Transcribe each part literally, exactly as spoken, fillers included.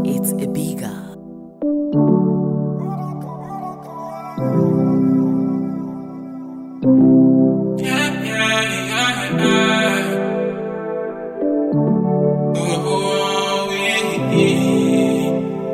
It's Ibiga. Yeah, yeah, yeah, yeah. Oh, oh, yeah, yeah.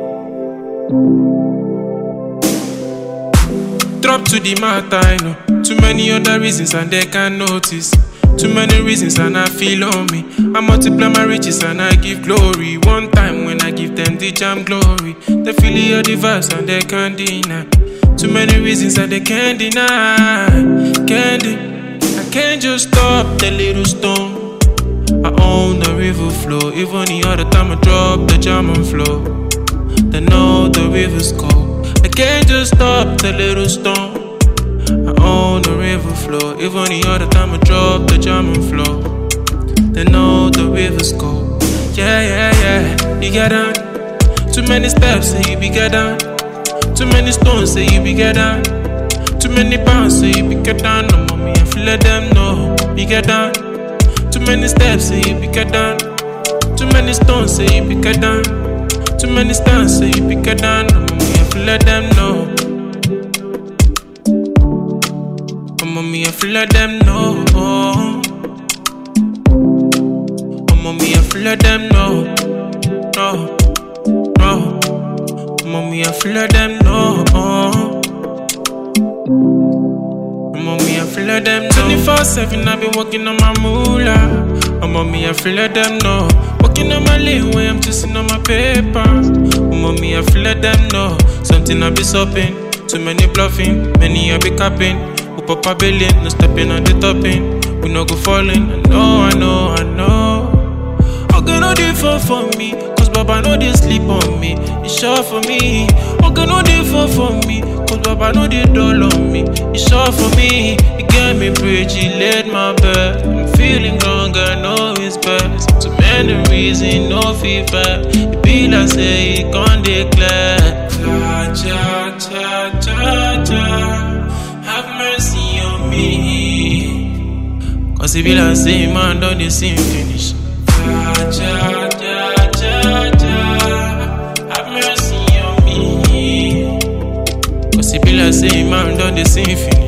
Drop to the matter, I know. Too many other reasons and they can't notice. Too many reasons and I feel on me. I multiply my riches and I give glory. One time when I give them the jam glory, they feel your device and they can't deny. Too many reasons that they can't deny. Can't I can't just stop the little stone. I own the river flow. Even the other time I drop the jam and flow, they know the river's cold. I can't just stop the little stone. I own the river flow. Even the other time I drop the jam and flow, they know the river's cold. Yeah, yeah, yeah. You get down. Too many steps, say you be get down. Too many stones, say you be get down. Too many pounds, say you be get down. No mommy, I feel let them know. Be get down. Too many steps, say you be get down. Too many stones, say you be get down. Too many stands, say you be get down. No mommy, I feel let them know. Oh mommy, I feel let them know. Oh mommy, I feel let them know. No, no. Mommy, I feel let them know. Mommy, I feel let them know. twenty-four seven, I've been working on my moolah. Oh, mommy, I feel let them know. Working on my lane where I'm chasing on my paper. Oh, mommy, I feel let them know. Something I be sopping. Too many bluffing, many I be capping. Oh, papa billing, no stepping on the topping. We no go falling. I know, I know, I know. Okay, no differ for me. Baba no dey sleep on me, it's sure for me. Okay, no dey fall for me, cause Baba no dey dull on me, it's sure for me. He gave me bridge, he laid my bed. I'm feeling wrong, I know it's best. Too many reasons, no feedback. It be like say he can't declare. Cha cha cha cha cha, have mercy on me. Cause it be like say man don't dey see him finish. Cha cha cha. Have mercy on me. Cause it be like say man done the same thing.